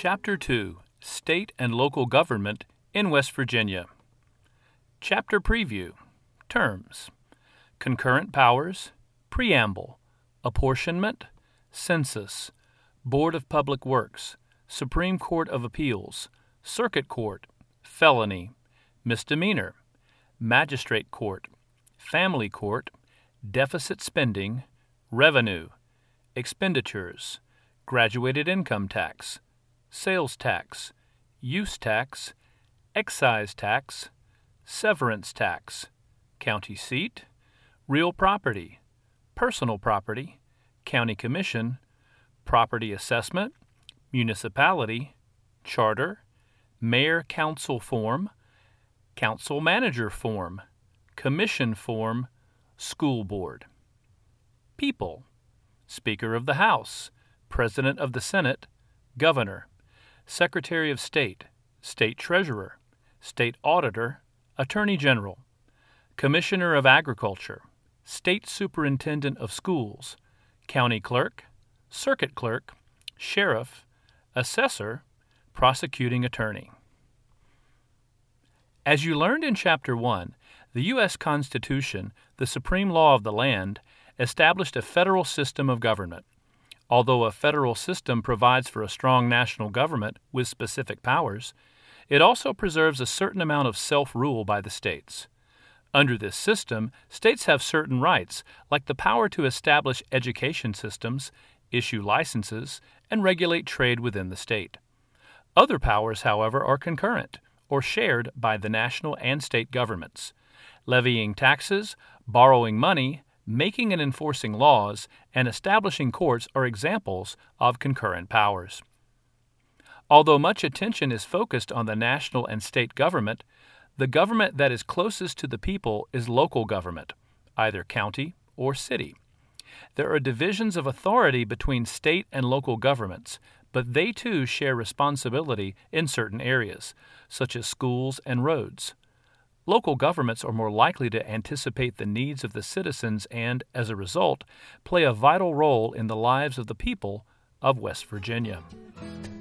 Chapter 2, State and Local Government in West Virginia. Chapter Preview, Terms, Concurrent Powers, Preamble, Apportionment, Census, Board of Public Works, Supreme Court of Appeals, Circuit Court, Felony, Misdemeanor, Magistrate Court, Family Court, Deficit Spending, Revenue, Expenditures, Graduated Income Tax, Sales Tax, Use Tax, Excise Tax, Severance Tax, County Seat, Real Property, Personal Property, County Commission, Property Assessment, Municipality, Charter, Mayor-Council Form, Council-Manager Form, Commission Form, School Board. People: Speaker of the House, President of the Senate, Governor, Secretary of State, State Treasurer, State Auditor, Attorney General, Commissioner of Agriculture, State Superintendent of Schools, County Clerk, Circuit Clerk, Sheriff, Assessor, Prosecuting Attorney. As you learned in Chapter 1, the U.S. Constitution, the supreme law of the land, established a federal system of government. Although a federal system provides for a strong national government with specific powers, it also preserves a certain amount of self-rule by the states. Under this system, states have certain rights, like the power to establish education systems, issue licenses, and regulate trade within the state. Other powers, however, are concurrent, or shared by the national and state governments. Levying taxes, borrowing money, making and enforcing laws, and establishing courts are examples of concurrent powers. Although much attention is focused on the national and state government, the government that is closest to the people is local government, either county or city. There are divisions of authority between state and local governments, but they too share responsibility in certain areas, such as schools and roads. Local governments are more likely to anticipate the needs of the citizens and, as a result, play a vital role in the lives of the people of West Virginia.